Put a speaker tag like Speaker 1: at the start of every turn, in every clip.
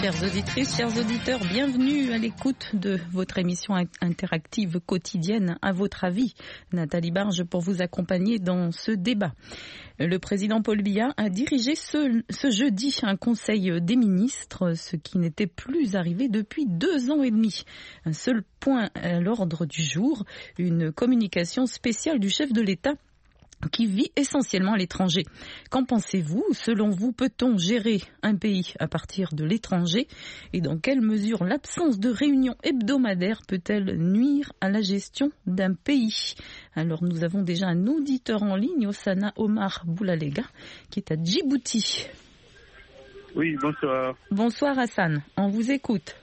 Speaker 1: Chères auditrices, chers auditeurs, bienvenue à l'écoute de votre émission interactive quotidienne À votre avis. Nathalie Barge pour vous accompagner dans ce débat. Le président Paul Biya a dirigé ce jeudi un conseil des ministres, ce qui n'était plus arrivé depuis 2 ans et demi. Un seul point à l'ordre du jour, une communication spéciale du chef de l'État qui vit essentiellement à l'étranger. Qu'en pensez-vous? Selon vous, peut-on gérer un pays à partir de l'étranger? Et dans quelle mesure l'absence de réunions hebdomadaires peut-elle nuire à la gestion d'un pays? Alors nous avons déjà un auditeur en ligne, Osana Omar Boulalega, qui est à Djibouti.
Speaker 2: Oui, bonsoir.
Speaker 1: Bonsoir Hassan, on vous écoute.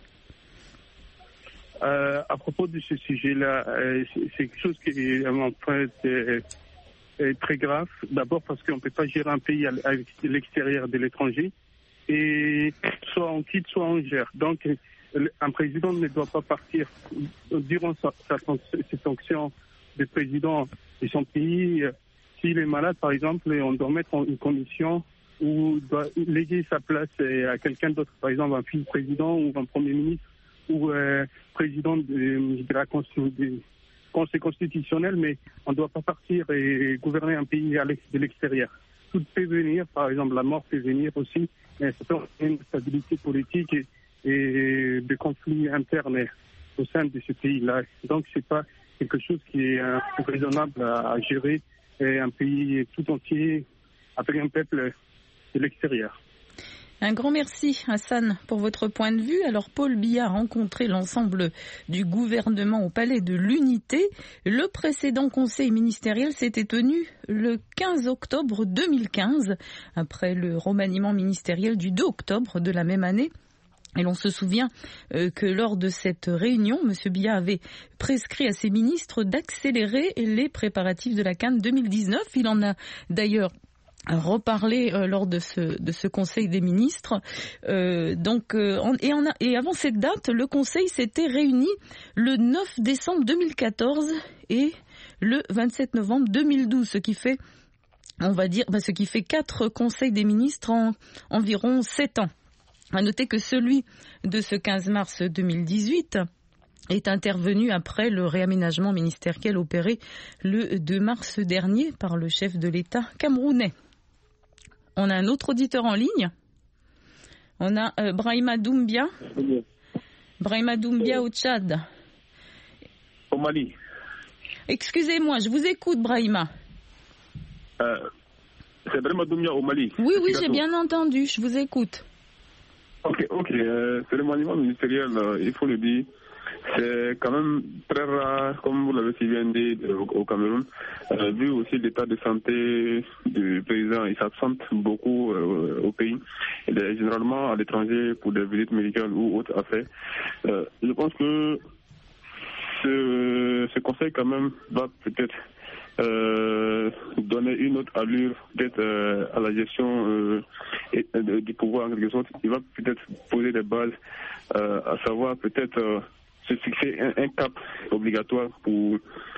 Speaker 2: À propos de ce sujet-là, c'est quelque chose qui est en fait très grave. D'abord parce qu'on ne peut pas gérer un pays à l'extérieur de l'étranger. Et soit on quitte, soit on gère. Donc, un président ne doit pas partir durant ses fonctions de président de son pays. S'il est malade, par exemple, on doit mettre une commission ou doit léguer sa place à quelqu'un d'autre, par exemple un vice-président ou un premier ministre ou président de la Conseil constitutionnel, mais on ne doit pas partir et gouverner un pays de l'extérieur. Tout peut venir, par exemple la mort peut venir aussi, mais ça peut avoir une stabilité politique et des conflits internes au sein de ce pays-là. Donc c'est pas quelque chose qui est raisonnable à gérer un pays tout entier avec un peuple de l'extérieur.
Speaker 1: Un grand merci Hassan pour votre point de vue. Alors Paul Biya a rencontré l'ensemble du gouvernement au Palais de l'Unité. Le précédent conseil ministériel s'était tenu le 15 octobre 2015, après le remaniement ministériel du 2 octobre de la même année. Et l'on se souvient que lors de cette réunion, M. Biya avait prescrit à ses ministres d'accélérer les préparatifs de la CAN 2019. Il en a d'ailleurs reparler lors de ce conseil des ministres. Et avant cette date, le conseil s'était réuni le 9 décembre 2014 et le 27 novembre 2012, ce qui fait 4 conseils des ministres en environ 7 ans. À noter que celui de ce 15 mars 2018 est intervenu après le réaménagement ministériel opéré le 2 mars dernier par le chef de l'État camerounais. On a un autre auditeur en ligne. On a Brahima Doumbia. Brahima Doumbia au Tchad.
Speaker 2: Au Mali.
Speaker 1: Excusez-moi, je vous écoute, Brahima.
Speaker 2: C'est Brahima Doumbia au Mali.
Speaker 1: Oui, j'ai bien entendu, je vous écoute.
Speaker 2: Ok. C'est le remaniement ministériel, il faut le dire. C'est quand même très rare, comme vous l'avez si bien dit, au Cameroun. Vu aussi l'état de santé du président, il s'absente beaucoup au pays. Il est généralement à l'étranger pour des visites médicales ou autres affaires. Je pense que ce conseil quand même va peut-être donner une autre allure peut-être à la gestion du pouvoir en quelque sorte. Il va peut-être poser des bases, à savoir peut-être se fixer un cap obligatoire pour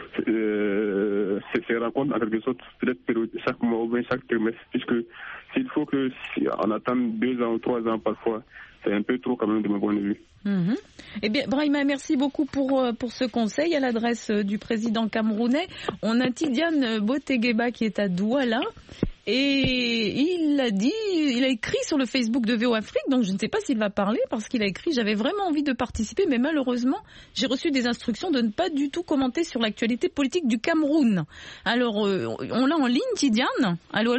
Speaker 2: ces rencontres en quelque sorte, peut-être chaque mois ou bien chaque trimestre, puisque s'il faut on attend 2 ans ou 3 ans parfois, c'est un peu trop quand même de mon point de vue.
Speaker 1: Mmh. Eh bien, Brahima, merci beaucoup pour ce conseil à l'adresse du président camerounais. On a Tidiane Botegueba qui est à Douala. Et il a écrit sur le Facebook de VO Afrique, donc je ne sais pas s'il va parler parce qu'il a écrit « J'avais vraiment envie de participer, mais malheureusement, j'ai reçu des instructions de ne pas du tout commenter sur l'actualité politique du Cameroun. » Alors, on l'a en ligne, Tidiane? Allô?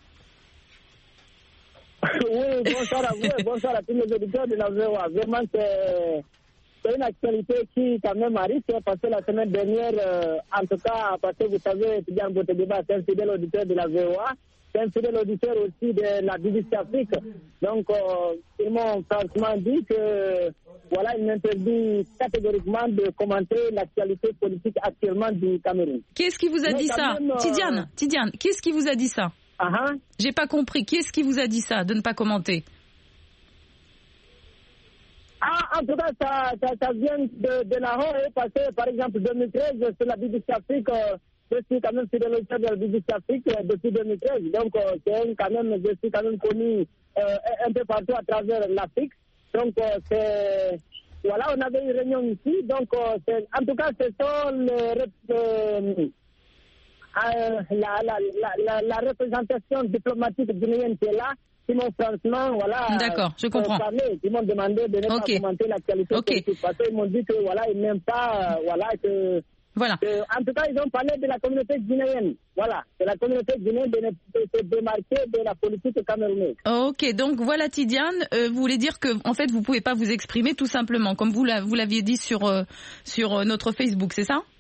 Speaker 3: Oui, bonsoir à vous et bonsoir à tous les auditeurs de la VOA. Vraiment, c'est une actualité qui quand même arrive, parce que la semaine dernière, en tout cas, parce que vous savez, Tidiane Botegueba, c'est un fidèle auditeur de la VOA. C'est un fidèle auditeur aussi de la BBC Afrique. Donc, ils m'ont franchement dit que, voilà, il m'interdit catégoriquement de commenter l'actualité politique actuellement du Cameroun.
Speaker 1: Qui est-ce qui vous a dit ça? Même, Tidiane, qui est-ce qui vous a dit ça? J'ai pas compris. Qui est-ce qui vous a dit ça, de ne pas commenter?
Speaker 3: En tout cas, ça vient de Lahore, parce que, par exemple, 2013, c'est la BBC Afrique. Je suis quand même fidèle auditeur de la BBC Afrique depuis 2013. Donc, je suis quand même connu un peu partout à travers l'Afrique. Donc, voilà, on avait une réunion ici. Donc, en tout cas, ce sont la représentation diplomatique guinéenne qui est là, qui m'ont franchement, voilà,
Speaker 1: d'accord, je comprends.
Speaker 3: Qui m'ont demandé de ne pas commenter l'actualité politique, parce qu'ils m'ont dit que voilà, ils n'aiment pas, voilà, que
Speaker 1: voilà.
Speaker 3: En tout cas, ils ont parlé de la communauté guinéenne. Voilà, de la communauté guinéenne de se démarquer de la politique camerounaise.
Speaker 1: Ok, donc voilà, Tidiane, vous voulez dire que en fait, vous pouvez pas vous exprimer tout simplement, comme vous l'aviez dit sur notre Facebook, c'est ça?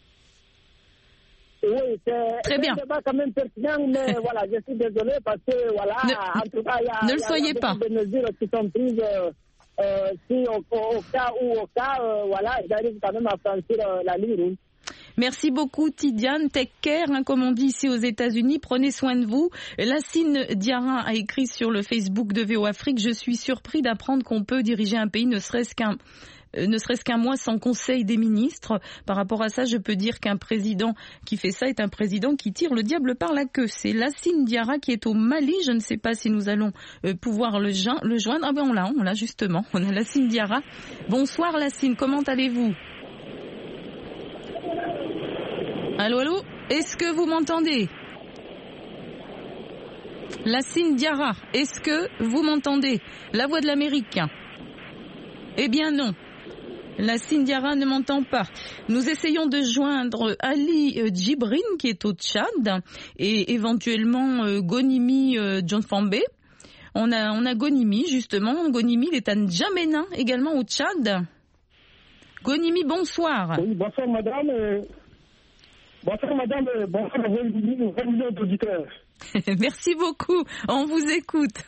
Speaker 3: Oui, c'est un débat quand même pertinent, mais voilà, je suis désolé parce que voilà, en tout cas, il y a des mesures qui sont prises. Si au cas, voilà, j'arrive quand même à franchir la ligne rouge.
Speaker 1: Merci beaucoup, Tidiane. Take care, comme on dit ici aux États-Unis. Prenez soin de vous. Lassine Diarra a écrit sur le Facebook de VO Afrique: je suis surpris d'apprendre qu'on peut diriger un pays ne serait-ce qu'un mois sans conseil des ministres. Par rapport à ça, je peux dire qu'un président qui fait ça est un président qui tire le diable par la queue. C'est Lassine Diarra qui est au Mali. Je ne sais pas si nous allons pouvoir le joindre. Ah ben on l'a justement. On a Lassine Diarra. Bonsoir Lassine, comment allez-vous? Allô, allô? Est-ce que vous m'entendez? Lassine Diarra, est-ce que vous m'entendez? La voix de l'Amérique. Eh bien non. Lassine Diarra ne m'entend pas. Nous essayons de joindre Ali Djibrine qui est au Tchad et éventuellement Gonimi John Fambé. On a Gonimi justement. Gonimi, il est à N'Djamena également au Tchad. Gonimi, bonsoir.
Speaker 4: Oui, bonsoir madame. Bonsoir madame. Bonsoir à 20 millions d'auditeurs.
Speaker 1: Merci beaucoup. On vous écoute.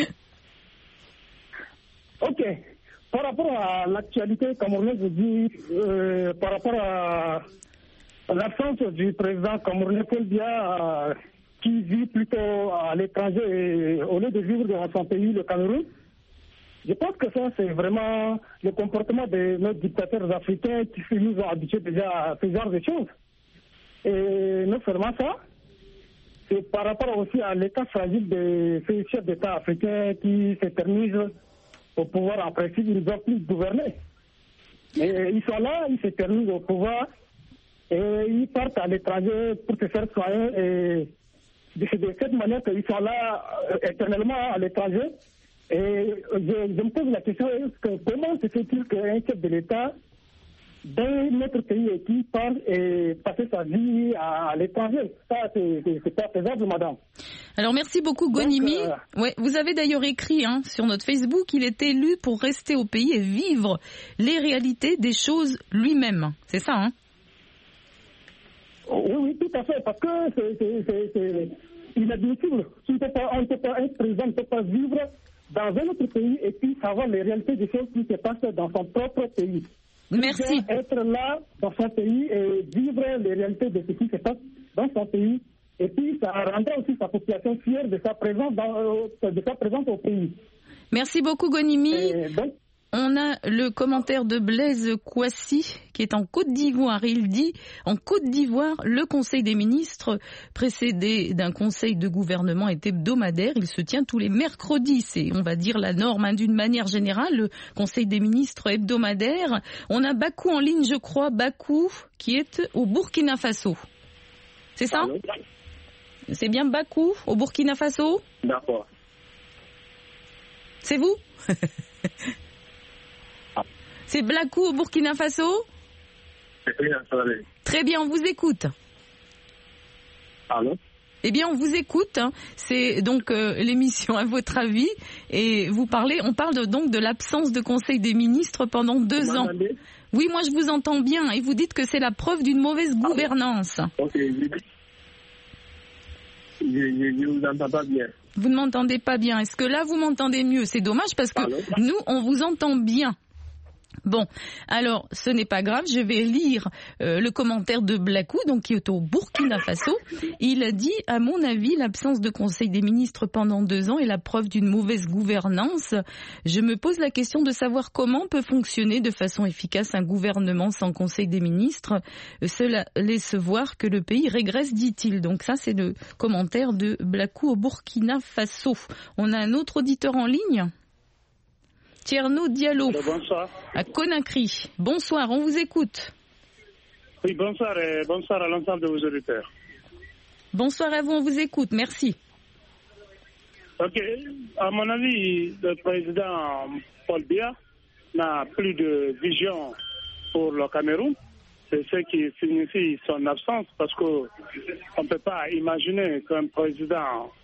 Speaker 4: Ok. Par rapport à l'actualité camerounaise, je dis, par rapport à l'absence du président camerounais Paul Biya, qui vit plutôt à l'étranger au lieu de vivre dans son pays, le Cameroun, je pense que ça, c'est vraiment le comportement de nos dictateurs africains qui nous ont habitués déjà à ce genre de choses. Et non seulement ça, c'est par rapport aussi à l'état fragile de ces chefs d'État africains qui s'éternisent au pouvoir. En principe, ils ne doivent plus gouverner. Mais ils sont là, ils s'éternisent au pouvoir et ils partent à l'étranger pour se faire soigner. Et c'est de cette manière qu'ils sont là éternellement à l'étranger. Et je me pose la question, comment se fait-il qu'un chef de l'État dans notre pays et qui parle et passer sa vie à l'étranger? Ça, c'est pas faisable, madame.
Speaker 1: Alors, merci beaucoup, Gonimi. Ouais, vous avez d'ailleurs écrit sur notre Facebook qu'il est élu pour rester au pays et vivre les réalités des choses lui-même. C'est ça, hein?
Speaker 4: Oui, tout à fait, parce que c'est inadmissible. Un président ne peut pas vivre dans un autre pays et puis savoir les réalités des choses qui se passent dans son propre pays.
Speaker 1: Merci.
Speaker 4: Il doit être là dans son pays et vivre les réalités de ce qui se passe dans son pays. Et puis, ça rendra aussi sa population fière de sa présence, au pays.
Speaker 1: Merci beaucoup, Gonimi. On a le commentaire de Blaise Kouassi qui est en Côte d'Ivoire. Il dit, en Côte d'Ivoire, le Conseil des ministres, précédé d'un conseil de gouvernement, est hebdomadaire. Il se tient tous les mercredis. C'est, on va dire, la norme d'une manière générale. Le Conseil des ministres hebdomadaire. On a Bakou en ligne, je crois. Bakou qui est au Burkina Faso. C'est ça? C'est bien Bakou au Burkina Faso?
Speaker 3: D'accord.
Speaker 1: C'est vous? C'est Bakou au Burkina Faso? Très bien, on vous écoute.
Speaker 3: Allô?
Speaker 1: Eh bien, on vous écoute. C'est donc l'émission À votre avis. Et on parle donc de l'absence de conseil des ministres pendant 2 ans. Oui, moi je vous entends bien. Et vous dites que c'est la preuve d'une mauvaise gouvernance.
Speaker 3: Ok, je vous entends pas bien.
Speaker 1: Vous ne m'entendez pas bien. Est-ce que là vous m'entendez mieux? C'est dommage parce que nous, on vous entend bien. Bon, alors ce n'est pas grave, je vais lire le commentaire de Blakou, donc qui est au Burkina Faso. Il a dit, à mon avis, l'absence de conseil des ministres pendant 2 ans est la preuve d'une mauvaise gouvernance. Je me pose la question de savoir comment peut fonctionner de façon efficace un gouvernement sans conseil des ministres. Cela laisse voir que le pays régresse, dit-il. Donc ça, c'est le commentaire de Blakou au Burkina Faso. On a un autre auditeur en ligne. Thierno Diallo,
Speaker 2: bonsoir.
Speaker 1: à Conakry. Bonsoir, on vous écoute.
Speaker 2: Oui, bonsoir et bonsoir à l'ensemble de vos auditeurs.
Speaker 1: Bonsoir à vous, on vous écoute, merci.
Speaker 2: Ok, à mon avis, le président Paul Biya n'a plus de vision pour le Cameroun. C'est ce qui signifie son absence parce qu'on ne peut pas imaginer qu'un président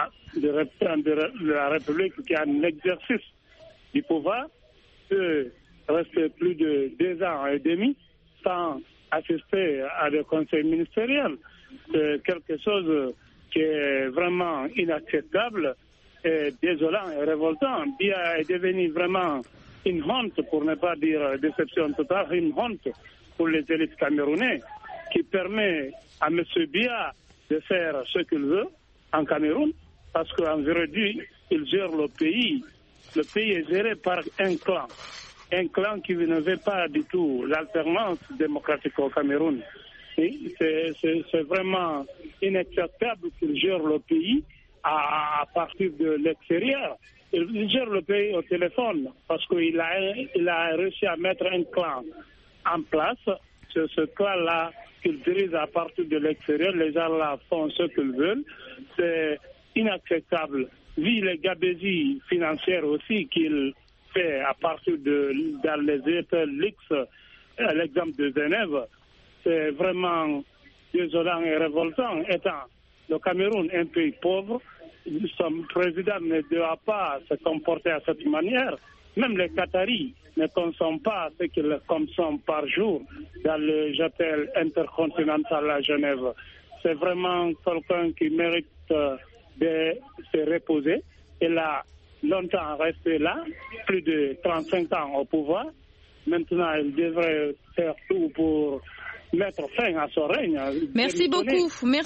Speaker 2: de la République qui a un exercice du pouvoir peut rester plus de 2 ans et demi sans assister à des conseils ministériels. C'est quelque chose qui est vraiment inacceptable et désolant et révoltant. Biya est devenu vraiment une honte, pour ne pas dire déception totale, une honte pour les élites camerounaises qui permet à M. Biya de faire ce qu'il veut en Cameroun parce qu'en vérité, il gère le pays. Le pays est géré par un clan qui ne veut pas du tout l'alternance démocratique au Cameroun. C'est vraiment inacceptable qu'il gère le pays à partir de l'extérieur. Il gère le pays au téléphone parce qu'il a réussi à mettre un clan en place. C'est ce clan-là qu'il dirige à partir de l'extérieur. Les gens là font ce qu'ils veulent. C'est inacceptable. Vu les gabegies financières aussi qu'il fait à partir dans les États Leaks, l'exemple de Genève, c'est vraiment désolant et révoltant. Étant le Cameroun un pays pauvre, son président ne doit pas se comporter à cette manière. Même les Qataris ne consomment pas ce qu'ils consomment par jour dans le hôtel intercontinental à Genève. C'est vraiment quelqu'un qui mérite de se reposer. Il a longtemps resté là, plus de 35 ans au pouvoir. Maintenant, il devrait faire tout pour mettre fin à son règne.
Speaker 1: Merci beaucoup.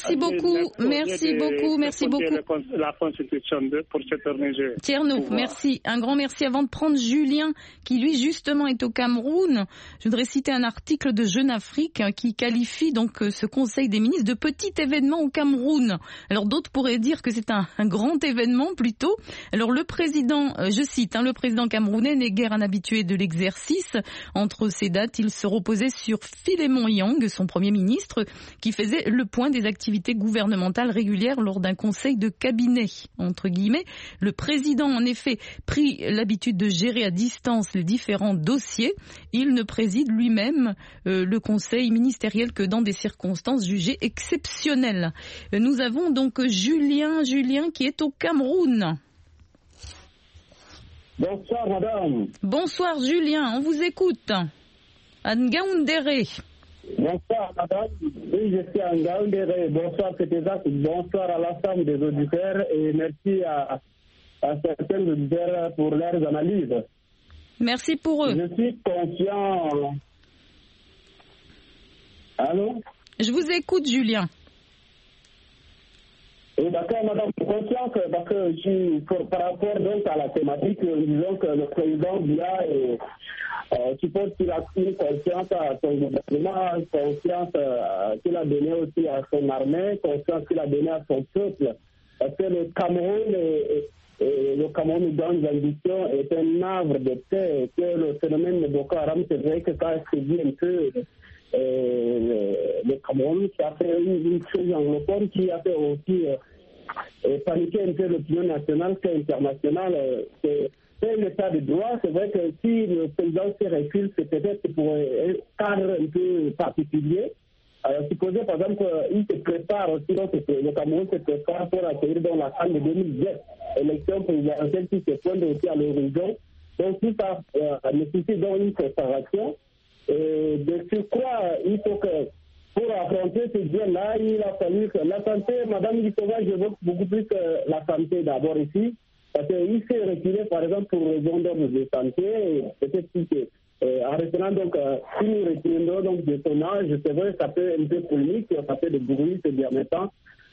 Speaker 2: La Constitution pour s'éterniser.
Speaker 1: Tierno, merci. Un grand merci. Avant de prendre Julien, qui lui justement est au Cameroun, je voudrais citer un article de Jeune Afrique qui qualifie donc ce Conseil des ministres de petit événement au Cameroun. Alors d'autres pourraient dire que c'est un grand événement plutôt. Alors le président, je cite, le président camerounais n'est guère un habitué de l'exercice. Entre ces dates, il se reposait sur Philémon Yang, son premier ministre, qui faisait le point des activités gouvernementales régulières lors d'un conseil de cabinet, entre guillemets. Le président, en effet, prit l'habitude de gérer à distance les différents dossiers. Il ne préside lui-même le conseil ministériel que dans des circonstances jugées exceptionnelles. Nous avons donc Julien qui est au Cameroun.
Speaker 3: Bonsoir, madame.
Speaker 1: Bonsoir, Julien. On vous écoute. À Ngaoundéré.
Speaker 3: Bonsoir, madame. Oui, je suis à Ngaoundéré. Bonsoir, c'était Jacques. Bonsoir à l'ensemble des auditeurs et merci à certains auditeurs pour leurs analyses.
Speaker 1: Merci pour eux.
Speaker 3: Je suis conscient. Allô?
Speaker 1: Je vous écoute, Julien.
Speaker 3: Oui, d'accord, madame. Je suis conscient que, parce que par rapport donc à la thématique, disons que le président Biya suppose qu'il a une confiance à son gouvernement, confiance qu'il a donnée aussi à son armée, confiance qu'il a donnée à son peuple. Parce que le Cameroun dans l'ambition est un havre de paix, que le phénomène de Boko Haram, c'est vrai que ça a séduit un peu le Cameroun, qui a fait une crise anglophone, qui a fait aussi paniquer un peu l'opinion nationale et internationale. C'est l'état de droit. C'est vrai que si le président se recule, c'est peut-être pour un cadre un peu particulier. Supposez par exemple qu'il se prépare aussi, donc le Cameroun se prépare pour accueillir dans la salle de 2010 élection présidentielle qui se pointe aussi à l'horizon. Donc tout ça nécessite donc une préparation. De surcroît, il faut que pour affronter ce bien-là, il a fallu que la santé, madame Lissova, j'évoque beaucoup plus la santé d'abord ici. Parce qu'il s'est reculé, par exemple, pour raison d'ordre de santé, peut-être en retenant donc, si nous retenons donc de son âge, c'est vrai, ça peut un peu polémique, ça fait de bruit ces derniers temps.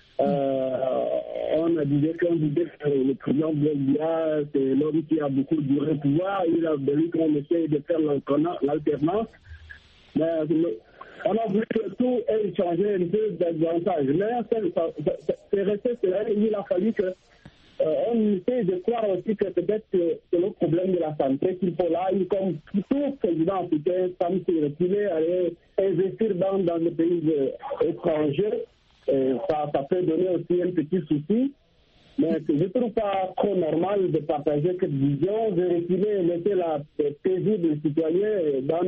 Speaker 3: On disait que le président Biya, c'est l'homme qui a beaucoup duré le pouvoir, il a voulu qu'on essaye de faire l'alternance. Mais on a voulu que tout ait changé un peu d'avantage. Mais c'est resté cela, il a fallu que on essaie de croire aussi que peut-être c'est le problème de la santé qu'il faut là, comme tout président africain, semble se reculer, aller investir dans les pays étrangers. Ça peut donner aussi un petit souci. Mais je ne trouve pas trop normal de partager cette vision, de reculer et laisser la plaisir des citoyens dans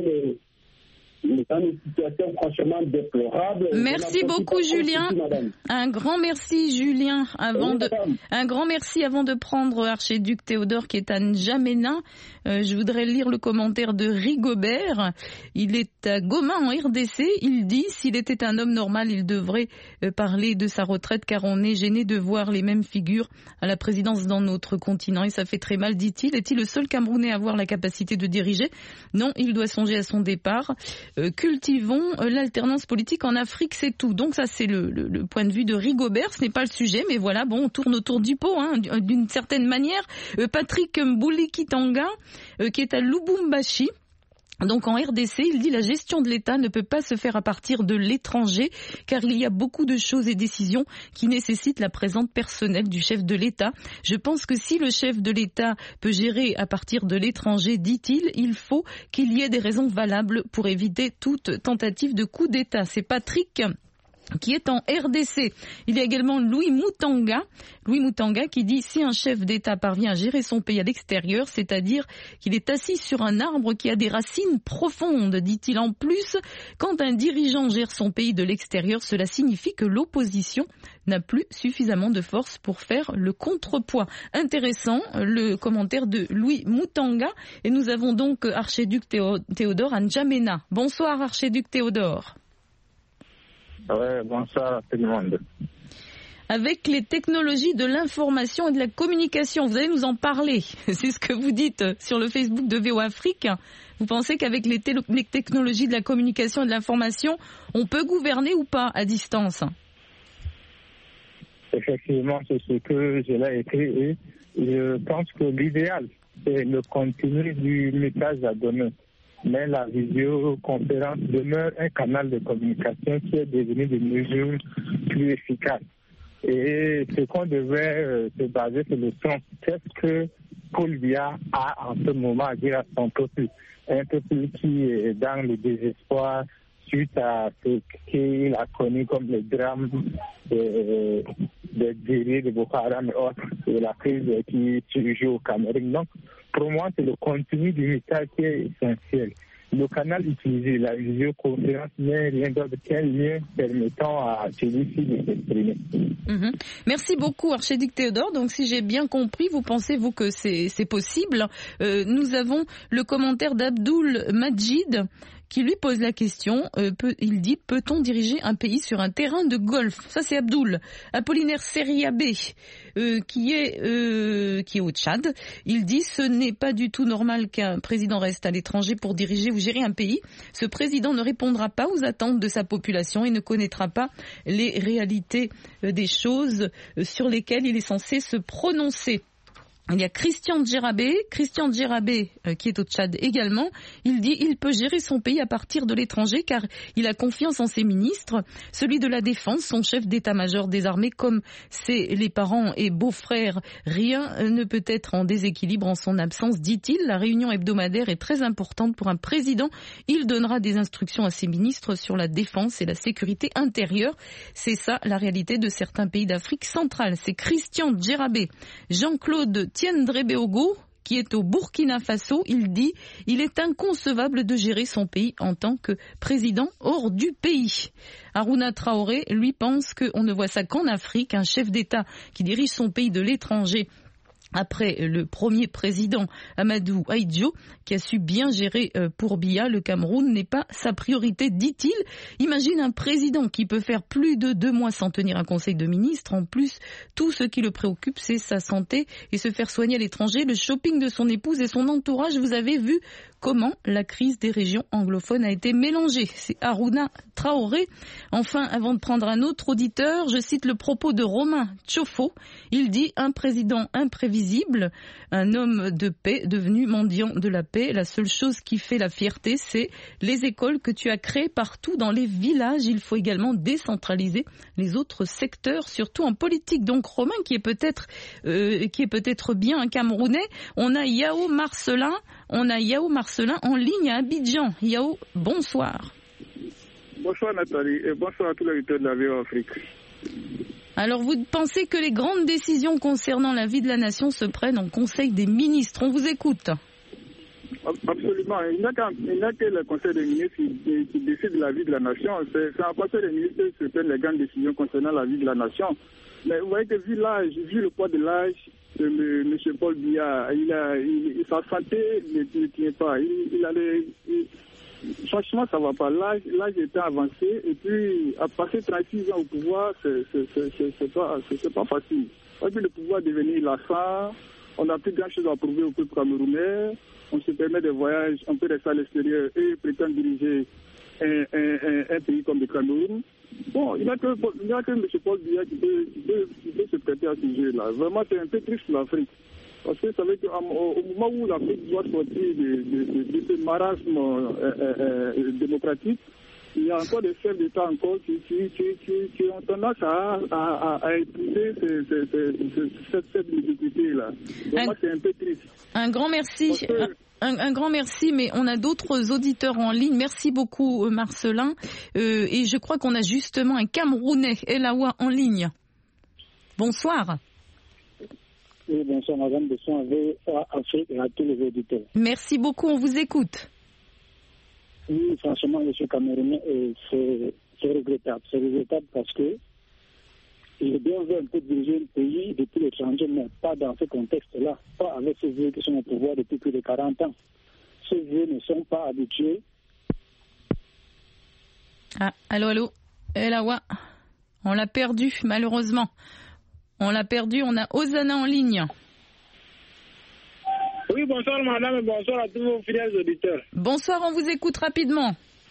Speaker 3: une situation franchement déplorable.
Speaker 1: Merci beaucoup, Julien. Un grand merci, Julien. Un grand merci avant de prendre Archiduc Théodore qui est à N'Djamena. Je voudrais lire le commentaire de Rigobert. Il est à Goma en RDC. Il dit, s'il était un homme normal, il devrait parler de sa retraite car on est gêné de voir les mêmes figures à la présidence dans notre continent et ça fait très mal, dit-il. Est-il le seul Camerounais à avoir la capacité de diriger? Non, il doit songer à son départ. Cultivons l'alternance politique en Afrique, c'est tout. Donc ça, c'est le point de vue de Rigobert. Ce n'est pas le sujet, mais voilà, bon, on tourne autour du pot, hein, d'une certaine manière. Patrick Mboulikitanga, qui est à Lubumbashi. Donc en RDC, il dit la gestion de l'État ne peut pas se faire à partir de l'étranger car il y a beaucoup de choses et décisions qui nécessitent la présence personnelle du chef de l'État. Je pense que si le chef de l'État peut gérer à partir de l'étranger, dit-il, il faut qu'il y ait des raisons valables pour éviter toute tentative de coup d'État. C'est Patrick qui est en RDC. Il y a également Louis Moutanga qui dit si un chef d'État parvient à gérer son pays à l'extérieur, c'est-à-dire qu'il est assis sur un arbre qui a des racines profondes, dit-il. En plus, quand un dirigeant gère son pays de l'extérieur, cela signifie que l'opposition n'a plus suffisamment de force pour faire le contrepoids. Intéressant, le commentaire de Louis Moutanga. Et nous avons donc Archiduc Théodore à N'Djamena. Bonsoir Archiduc Théodore.
Speaker 5: Ouais, bonsoir à tout le monde.
Speaker 1: Avec les technologies de l'information et de la communication, vous allez nous en parler. C'est ce que vous dites sur le Facebook de VO Afrique. Vous pensez qu'avec les technologies de la communication et de l'information, on peut gouverner ou pas à distance?
Speaker 5: Effectivement, c'est ce que je l'ai écrit et je pense que l'idéal, c'est le contenu du message à donner. Mais la vidéoconférence demeure un canal de communication qui est devenu de mesure plus efficace. Et ce qu'on devrait se baser sur le sens, qu'est-ce que Paul Biya a en ce moment à dire à son peuple, un peuple qui est dans le désespoir suite à ce qu'il a connu comme le drame des guerriers de Boko Haram et autres, et la crise qui se joue au Cameroun. Donc, pour moi, c'est le contenu du message qui est essentiel. Le canal utilisé, la visioconférence, n'est rien d'autre qu'un lien permettant à celui-ci de s'exprimer.
Speaker 1: Merci beaucoup, Archiduc Théodore. Donc, si j'ai bien compris, vous pensez, vous, que c'est possible. Nous avons le commentaire d'Abdoul Majid qui lui pose la question, il dit, peut-on diriger un pays sur un terrain de golf? Ça, c'est Abdoul. Apollinaire Seriabé, qui est au Tchad, il dit, ce n'est pas du tout normal qu'un président reste à l'étranger pour diriger ou gérer un pays. Ce président ne répondra pas aux attentes de sa population et ne connaîtra pas les réalités des choses sur lesquelles il est censé se prononcer. Il y a Christian Djérabé qui est au Tchad également. Il dit il peut gérer son pays à partir de l'étranger car il a confiance en ses ministres. Celui de la Défense, son chef d'état-major des armées, comme c'est les parents et beaux-frères, rien ne peut être en déséquilibre en son absence, dit-il. La réunion hebdomadaire est très importante pour un président. Il donnera des instructions à ses ministres sur la défense et la sécurité intérieure. C'est ça la réalité de certains pays d'Afrique centrale. C'est Christian Djérabé. Jean-Claude Tiendré-Béogo, qui est au Burkina Faso, il dit « Il est inconcevable de gérer son pays en tant que président hors du pays ». Harouna Traoré, lui, pense qu'on ne voit ça qu'en Afrique, un chef d'État qui dirige son pays de l'étranger. Après le premier président Amadou Ahidjo, qui a su bien gérer pour Biya, le Cameroun n'est pas sa priorité, dit-il. Imagine un président qui peut faire plus de 2 mois sans tenir un conseil de ministres. En plus, tout ce qui le préoccupe, c'est sa santé et se faire soigner à l'étranger, le shopping de son épouse et son entourage. Vous avez vu comment la crise des régions anglophones a été mélangée. C'est Harouna Traoré. Enfin, avant de prendre un autre auditeur, je cite le propos de Romain Tchofo. Il dit « Un président imprévisible, un homme de paix devenu mendiant de la paix. La seule chose qui fait la fierté, c'est les écoles que tu as créées partout dans les villages. Il faut également décentraliser les autres secteurs, surtout en politique. » Donc Romain, qui est peut-être bien un Camerounais. On a Yao Marcelin en ligne à Abidjan. Yao, bonsoir.
Speaker 2: Bonsoir Nathalie et bonsoir à tous les auditeurs de la VOA Afrique.
Speaker 1: Alors vous pensez que les grandes décisions concernant la vie de la nation se prennent en Conseil des ministres? On vous écoute.
Speaker 2: Absolument. Il n'y a que le Conseil des ministres qui décide de la vie de la nation. C'est en Conseil des ministres que se prennent les grandes décisions concernant la vie de la nation. Mais vous voyez que vu le poids de l'âge de M. Paul Biya, sa santé ne tient pas. Franchement, ça ne va pas. L'âge était avancé et puis à passer 36 ans au pouvoir, c'est pas facile. Et puis le pouvoir devenir lassant, on n'a plus grand chose à prouver au peuple camerounais, on se permet des voyages, on peut rester à l'extérieur et prétendre diriger un pays comme le Cameroun. Bon, il n'y a que M. Paul Biya qui peut se prêter à ce jeu-là. Vraiment, c'est un peu triste pour l'Afrique. Parce que ça veut dire qu'au moment où l'Afrique doit sortir de ce marasme démocratique, il y a encore des chefs d'État encore qui ont tendance à épouser cette difficulté-là. Moi, c'est un peu triste.
Speaker 1: Un grand merci. Un grand merci, mais on a d'autres auditeurs en ligne. Merci beaucoup, Marcelin. Et je crois qu'on a justement un Camerounais, Elawa, en ligne. Bonsoir.
Speaker 3: Oui, bonsoir, madame. Bonsoir à VOA Afrique et à tous les auditeurs.
Speaker 1: Merci beaucoup, on vous écoute.
Speaker 3: Oui, franchement, je suis Camerounais et c'est regrettable. C'est regrettable parce que il est bien vu un peu diriger le pays depuis l'étranger, mais pas dans ce contexte-là. Pas avec ces vieux qui sont au pouvoir depuis plus de 40 ans. Ces vieux ne sont pas habitués.
Speaker 1: Ah, allô. Elawa, on l'a perdu, malheureusement. On l'a perdu, on a Ozana en ligne.
Speaker 3: Oui, bonsoir madame et bonsoir à tous vos fidèles auditeurs.
Speaker 1: Bonsoir, on vous écoute rapidement.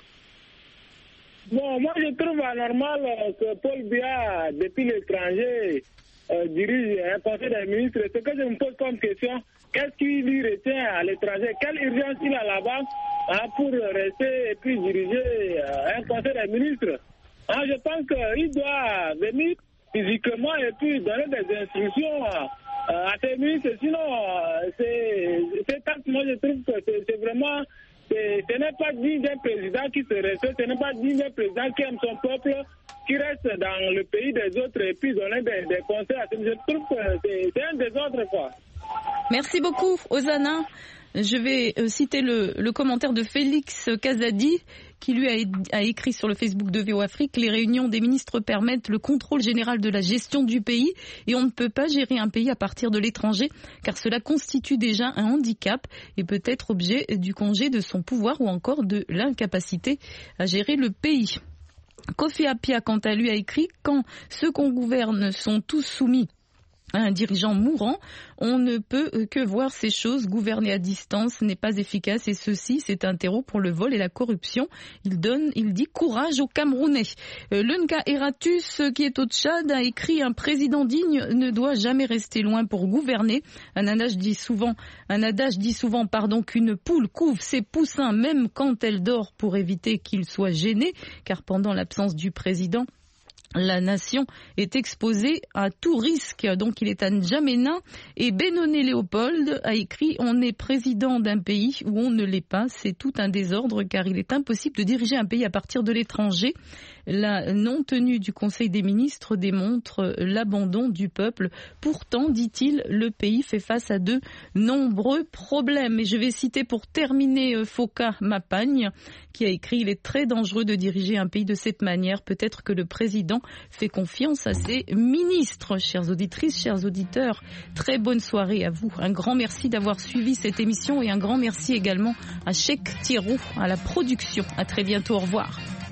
Speaker 3: Bon, moi je trouve anormal que Paul Biya, depuis l'étranger, dirige un conseil des ministres. Ce que je me pose comme question, qu'est-ce qui lui retient à l'étranger? Quelle urgence il a là-bas pour rester et puis diriger un conseil des ministres? Je pense qu'il doit venir physiquement et puis donner des instructions à ses ministres. Sinon, c'est acte, moi je trouve que c'est vraiment... Ce n'est pas digne d'un président qui se respecte, ce n'est pas digne d'un président qui aime son peuple, qui reste dans le pays des autres et puis donner des conseils à ceux. Je trouve que c'est un désordre, quoi.
Speaker 1: Merci beaucoup, Ozana. Je vais citer le commentaire de Félix Kazadi, qui lui a écrit sur le Facebook de VOA Afrique: les réunions des ministres permettent le contrôle général de la gestion du pays et on ne peut pas gérer un pays à partir de l'étranger car cela constitue déjà un handicap et peut être objet du congé de son pouvoir ou encore de l'incapacité à gérer le pays. Kofi Apia, quant à lui, a écrit: quand ceux qu'on gouverne sont tous soumis à un dirigeant mourant, on ne peut que voir ces choses. Gouverner à distance n'est pas efficace et ceci, c'est un terreau pour le vol et la corruption. Il dit courage aux Camerounais. Lenka Eratus, qui est au Tchad, a écrit: un président digne ne doit jamais rester loin pour gouverner. Un adage dit souvent qu'une poule couve ses poussins même quand elle dort pour éviter qu'ils soient gênés, car pendant l'absence du président, la nation est exposée à tout risque. Donc il est à N'Djamena. Et Benone Léopold a écrit: on est président d'un pays où on ne l'est pas. C'est tout un désordre car il est impossible de diriger un pays à partir de l'étranger. La non-tenue du Conseil des ministres démontre l'abandon du peuple. Pourtant, dit-il, le pays fait face à de nombreux problèmes. Et je vais citer pour terminer Foka Mapagne, qui a écrit: il est très dangereux de diriger un pays de cette manière. Peut-être que le président fait confiance à ses ministres. Chères auditrices, chers auditeurs, très bonne soirée à vous. Un grand merci d'avoir suivi cette émission et un grand merci également à Cheikh Thierou à la production. À très bientôt, au revoir.